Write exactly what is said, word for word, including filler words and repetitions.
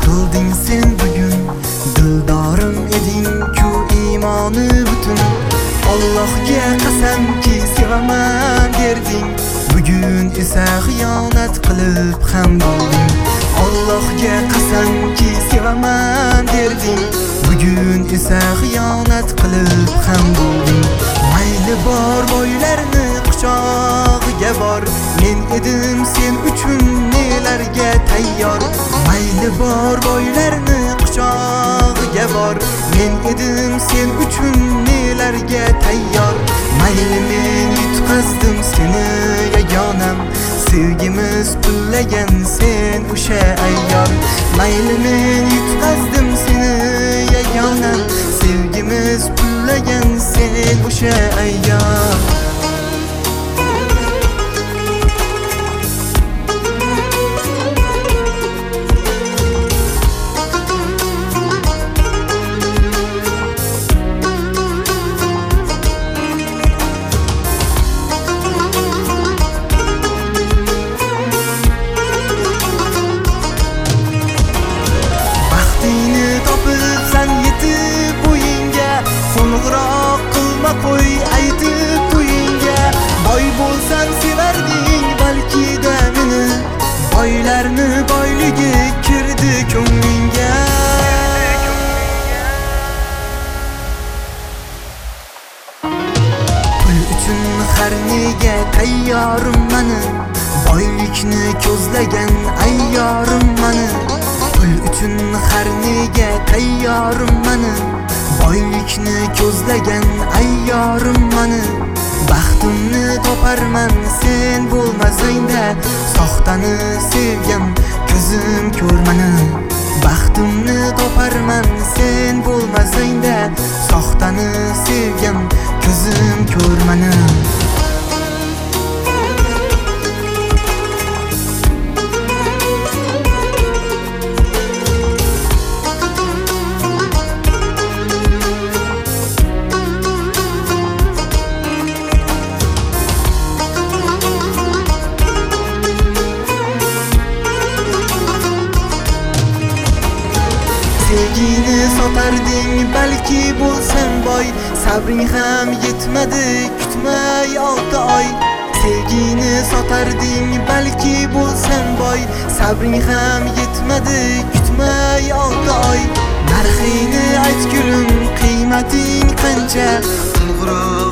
Qilding sen bugun dildorim eding-ku iymoni butun. Allohga qasamki sevaman derding, bugun esa xiyonat qilib ham bo'lding. Allohga qasamki sevaman derding, bugun esa xiyonat qilib ham bo'lding. Mayli bor boylarni quchog'iga bor, men edim sen uchun nelarga tayyor. Mayli bor boylarni quchog'iga bor, men edim sen uchun nelarga tayyor. Mayli men yutqazdim seni yagonam, sevgimiz pullagan sen o'sha ayyor. Mayli men yutqazdim seni yagonam, sevgimiz pullagan sen o'sha ayyor. Qo'ng'iroq qilma qo'y aytib to'yingga. Boy bo'lsam sevarding balki-da meni, boylarni boyligi kirdi ko'nglingga. Pul uchun har nega tayyorim mani, boylikni ko'zlagan ayyorim mani. Pul uchun har nega tayyorim mani, boylikni ko'zlagan ayyorim mani. Baxtimni toparman sen bo'lmasangda, soxtani sevgan ko'zim ko'rmani. Baxtimni toparman sen bo'lmasangda, soxtani sevgan ko'zim ko'rmani. Sevgini sotarding balki bo'lsam boy, sabring ham yetmadi kutmay olti oy. Sevgini sotarding balki bo'lsam boy, sabring ham yetmadi kutmay olti oy. Narxini ayt gulim, qiymating qancha? Qo'ng'iroq